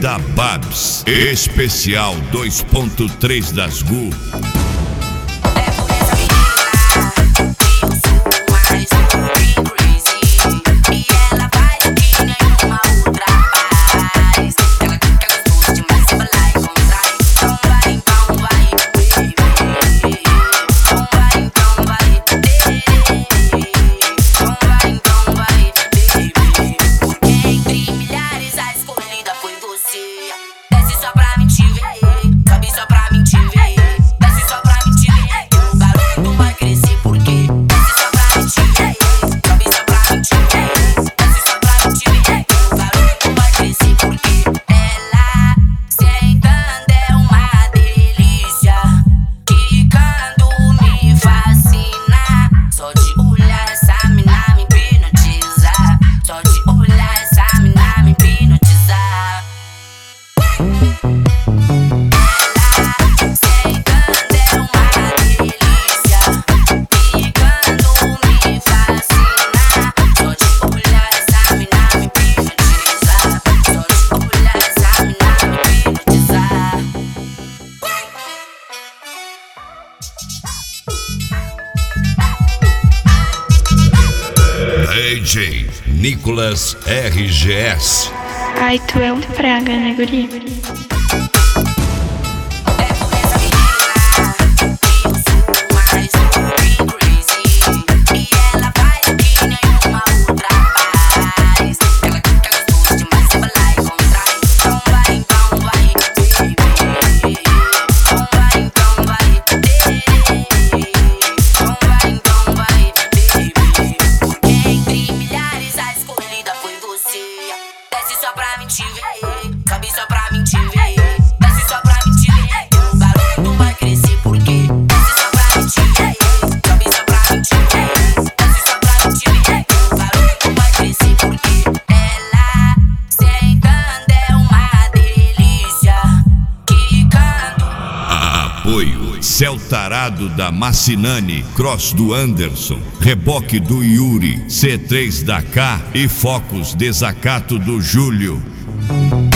da Babs, especial 2.3 das GU. DJ Nicolas RGS. Ai, tu é um praga, né, guri? Céu Tarado da Massinani, Cross do Anderson, Reboque do Yuri, C3 da K e Focus Desacato do Júlio.